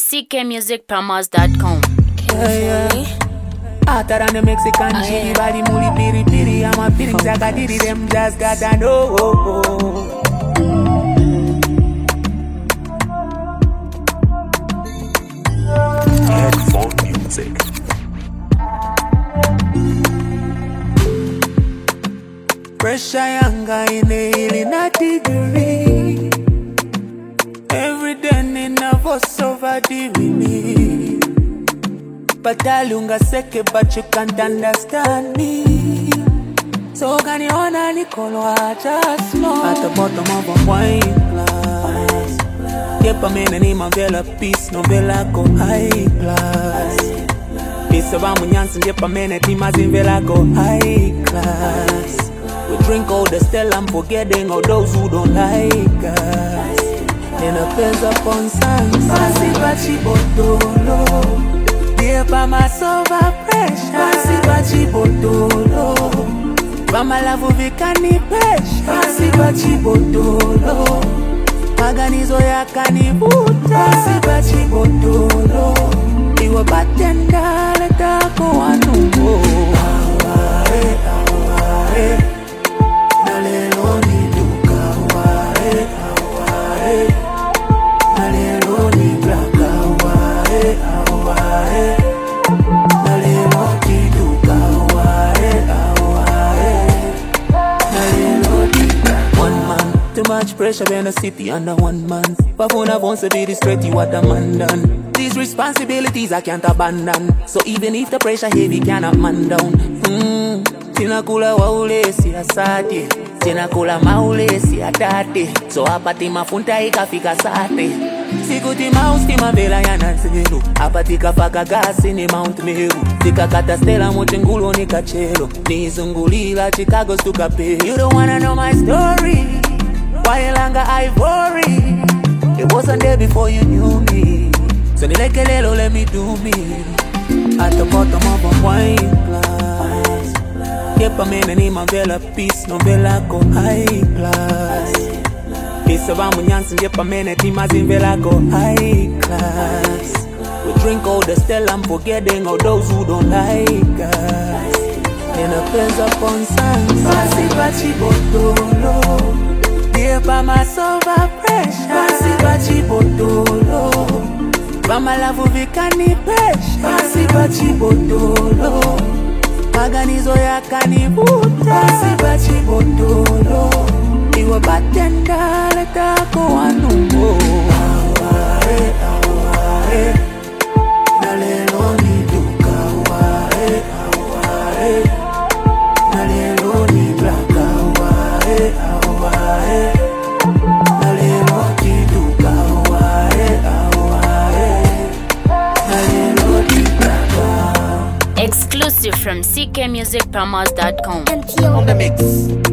ckmusicpromos.com. Hotter than the Mexican chili, body muli piri piri. And my feelings I got diddy, them just gotta know. Headphone music. Pressure younger in a healing a degree. Every day in a voice over the me. But I lunga seke, but you can't understand me. So can you honor Nicolo just know at the bottom of a wine glass. Yep, I'm in a vela peace, no vela go high class. Peace of Amunyansin, yep, I'm in a team as in vela go high class. We drink all the Stella and forgetting all those who don't like us. Then a pesa upon sans, Pasi bachi botolo. Dear Pama sova pressure, Pasi bachi botolo. Pama lavu vikani pressure, Pasi bachi botolo. Maganizo ya kanibuta, Pasi bachi botolo. Iwa batenda letako wanungo. Aware, aware. Nalelo ni duka aware, aware. Nalelo ni blaka aware, aware. Nalelo ni duka aware, aware. Nalelo ni blaka. One man, too much pressure in the city under one man. Wafuna wants to be the straight, you what the man done. These responsibilities I can't abandon. So even if the pressure heavy, cannot man down. Tina kula waule si asati, tina kula maule si atate. So apati mafunta ikafika sate. Sikuti mouse tima vela ya nanzelu. Apati kafaka gasi ni Mount Meru. Tika kata stela motengulo ni kachelo. Nizungulila Chicago stukape. You don't wanna know my story. Why longer ivory? It wasn't there before you knew me. So nilekelelo let me do me. At the bottom of a wine glass. Yep, I'm in a vela peace, no vela go high class. Peace of Amunyansin, yep, I'm in a team as in vela go high class. We drink all the Stella and forgetting all those who don't like us. In a place upon sans, Pasi bachi botolo. Dear Pama sova pressure, Pasi bachi botolo. Pama lavu vikani pressure, Pasi bachi botolo. Maganizo ya kanibuta, Pasi bachi botolo. Iwa batenda letako wanungo. Aware, aware. Nalelo ni duka aware, aware. Nalelo ni blaka aware, aware. Nalelo ni duka aware, aware. Nalelo ni blaka. Exclusive from ckmusicpromos.com. On the mix.